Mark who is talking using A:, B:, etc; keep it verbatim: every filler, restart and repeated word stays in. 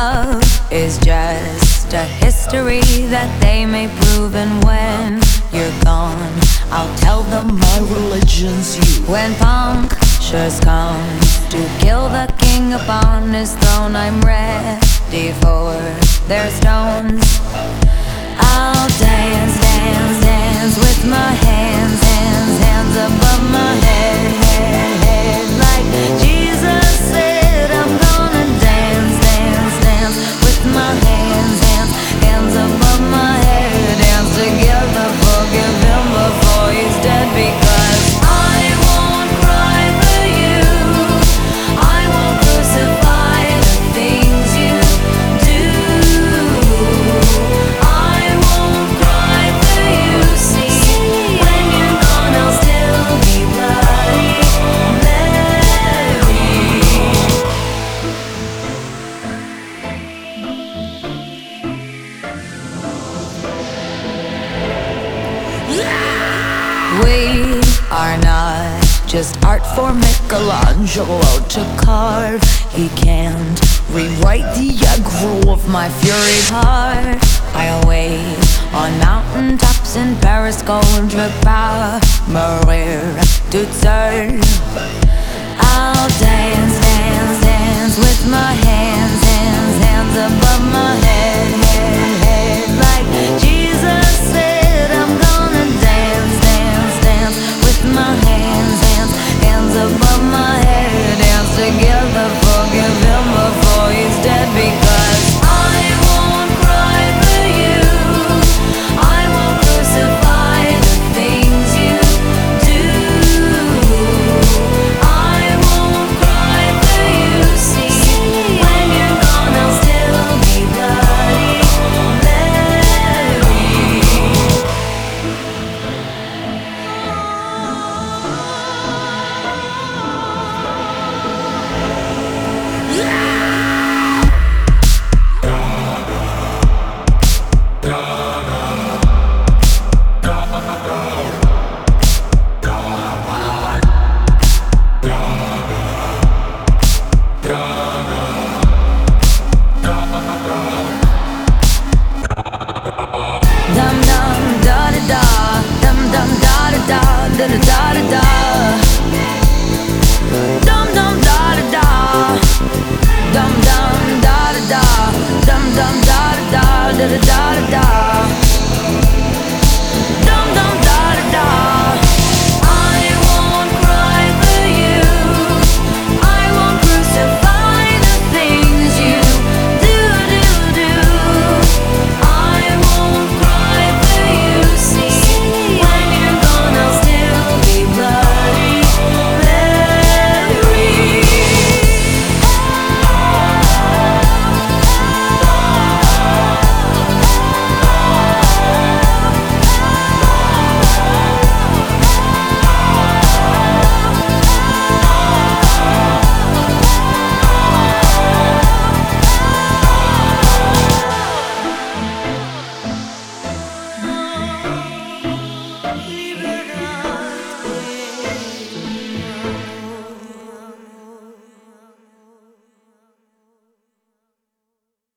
A: love is just a history that they may prove. And when you're gone, I'll tell them my religion's you. When punctures come to kill the king upon his throne, I'm ready for their stones. I'll dance, dance, dance with my hands, hands, hands above my head, head, head. Like Jesus said, I'm gonna dance, dance, dance with my hands, hands, hands above my head. Dance together, forgive him before he's dead, because I won't cry for you, I won't crucify the things you do. I won't cry for you, see, when you're gone I'll still be Bloody Mary. We are not just art for Michelangelo to carve. He can't rewrite the aggro of my fury heart. I'll wait on mountaintops in Paris, Gondra, Maria, to turn.